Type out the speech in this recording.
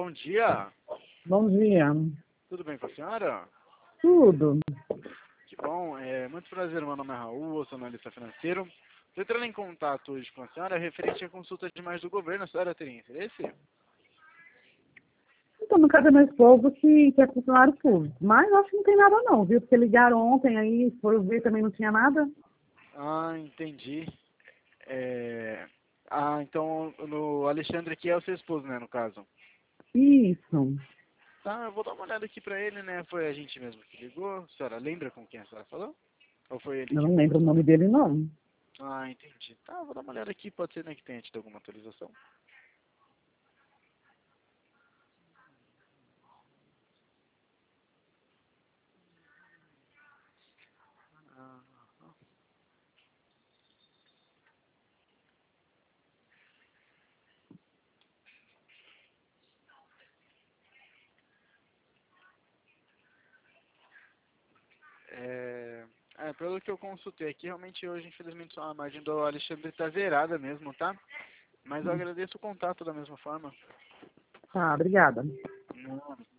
bom dia. Bom dia. Tudo bem com a senhora? Tudo. Que bom. Muito prazer, meu nome é Raul, eu sou analista financeiro. Estou entrando em contato hoje com a senhora referente à consulta de imagem do governo. A senhora teria interesse? Então, no caso do meu esposo que é funcionário público. Mas acho que não tem nada não, viu? Porque ligaram ontem aí, foi ver também não tinha nada. Ah, entendi. Então o Alexandre aqui é o seu esposo, né, no caso? Isso. Tá, eu vou dar uma olhada aqui pra ele, né? Foi a gente mesmo que ligou. A senhora lembra com quem a senhora falou? Ou foi ele Eu que não falou com lembro a o nome senhora? dele não. Ah, entendi. Tá, vou dar uma olhada aqui. Pode ser, né, que tenha tido alguma atualização. Ah, pelo que eu consultei aqui, realmente hoje, infelizmente, só a margem do Alexandre tá zerada mesmo, tá? Mas eu agradeço o contato da mesma forma. Tá, obrigada. Não,